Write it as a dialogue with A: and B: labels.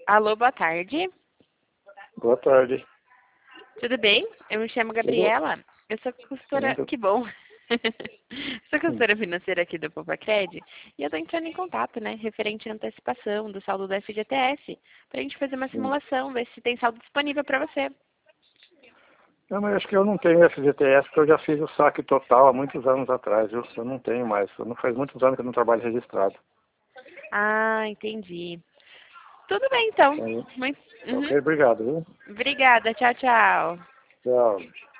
A: Alô, boa tarde.
B: Boa tarde.
A: Tudo bem? Eu me chamo Gabriela. Eu sou consultora...
B: Tudo.
A: Que bom. Sou consultora financeira aqui do Poupa-Cred e eu tô entrando em contato, né, referente à antecipação do saldo do FGTS, pra gente fazer uma
B: Sim.
A: simulação, ver se tem saldo disponível para você.
B: Não, mas acho que eu não tenho FGTS, porque eu já fiz o saque total há muitos anos atrás. Eu não tenho mais. Não faz muitos anos que eu não trabalho registrado.
A: Ah, entendi. Tudo bem, então.
B: Aí,
A: Muito...
B: ok,
A: Uhum.
B: obrigado, viu?
A: Obrigada. Tchau, tchau.
B: Tchau.